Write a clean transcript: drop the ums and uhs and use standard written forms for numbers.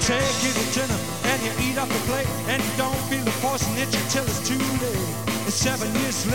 take you to dinner and you eat off the plate and you don't feel the force and itch until it's too late. And 7 years later